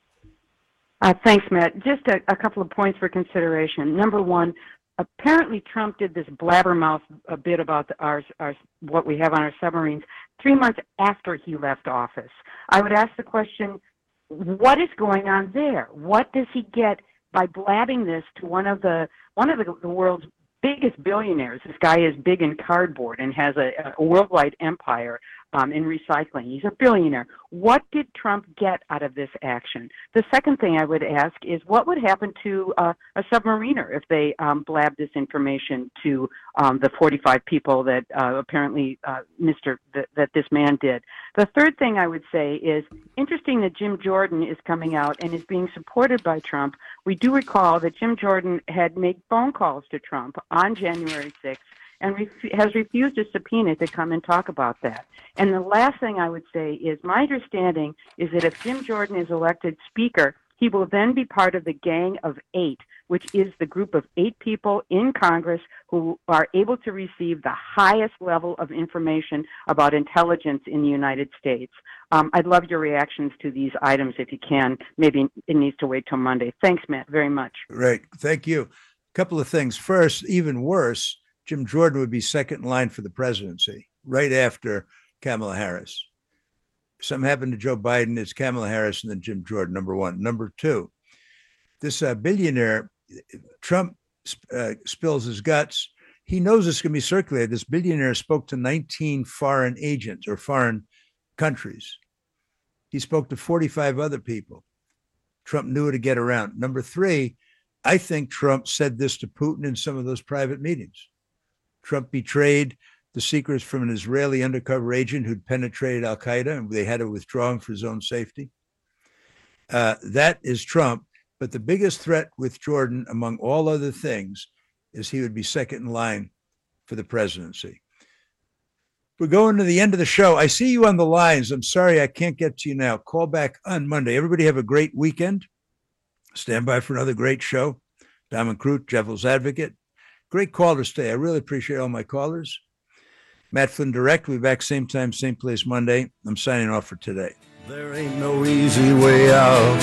Uh, thanks, Matt. Just a, a couple of points for consideration. Number one, apparently Trump did this blabbermouth a bit about the, our, our what we have on our submarines three months after he left office. I would ask the question, what is going on there? What does he get by blabbing this to one of the one of the, the world's biggest billionaires? This guy is big in cardboard and has a, a worldwide empire um, in recycling. He's a billionaire. What did Trump get out of this action? The second thing I would ask is what would happen to uh, a submariner if they um, blabbed this information to um, the forty-five people that uh, apparently uh, Mister Th- that this man did? The third thing I would say is interesting that Jim Jordan is coming out and is being supported by Trump. We do recall that Jim Jordan had made phone calls to Trump on January sixth and ref- has refused a subpoena to come and talk about that. And the last thing I would say is my understanding is that if Jim Jordan is elected speaker, he will then be part of the Gang of Eight, which is the group of eight people in Congress who are able to receive the highest level of information about intelligence in the United States. Um, I'd love your reactions to these items if you can. Maybe it needs to wait till Monday. Thanks, Matt, very much. Right. Thank you. A couple of things. First, even worse, Jim Jordan would be second in line for the presidency, right after Kamala Harris. If something happened to Joe Biden, it's Kamala Harris and then Jim Jordan, number one. Number two, this uh, billionaire, Trump uh, spills his guts. He knows it's going to be circulated. This billionaire spoke to nineteen foreign agents or foreign countries. He spoke to forty-five other people. Trump knew how to get around. Number three, I think Trump said this to Putin in some of those private meetings. Trump betrayed the secrets from an Israeli undercover agent who'd penetrated al-Qaeda, and they had to withdraw him for his own safety. Uh, that is Trump. But the biggest threat with Jordan, among all other things, is he would be second in line for the presidency. We're going to the end of the show. I see you on the lines. I'm sorry I can't get to you now. Call back on Monday. Everybody have a great weekend. Stand by for another great show. Diamond Crute, Devil's Advocate. Great callers today. I really appreciate all my callers. Matt Flynn Direct. We'll be back same time, same place Monday. I'm signing off for today. There ain't no easy way out.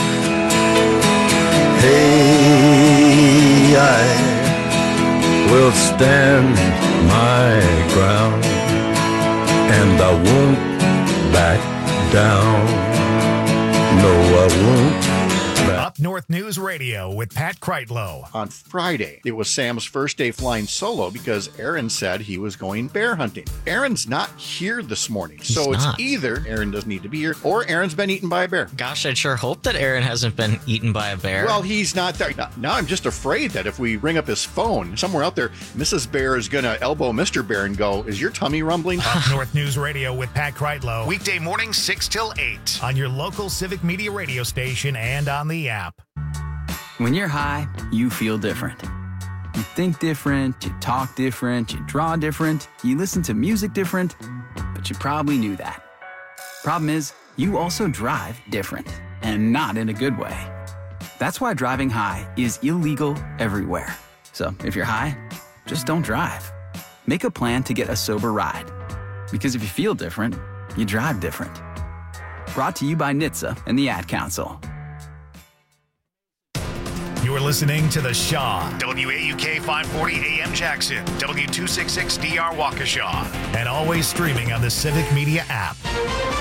Hey, I will stand my ground, and I won't back down. No, I won't. Up North News Radio with Pat Kreitlow. On Friday, it was Sam's first day flying solo because Aaron said he was going bear hunting. Aaron's not here this morning, He's so it's not. either Aaron doesn't need to be here or Aaron's been eaten by a bear. Gosh, I'd sure hope that Aaron hasn't been eaten by a bear. Well, he's not there. Now, now I'm just afraid that if we ring up his phone, somewhere out there, Missus Bear is going to elbow Mister Bear and go, is your tummy rumbling? Up North News Radio with Pat Kreitlow. Weekday mornings six till eight on your local Civic Media radio station and on the app. When you're high, you feel different. You think different, you talk different, you draw different, you listen to music different, but you probably knew that. Problem is, you also drive different, and not in a good way. That's why driving high is illegal everywhere. So if you're high, just don't drive. Make a plan to get a sober ride. Because if you feel different, you drive different. Brought to you by N H T S A and the Ad Council. You're listening to The Shaw, W A U K five forty A M Jackson, W two sixty-six D R Waukesha, and always streaming on the Civic Media app.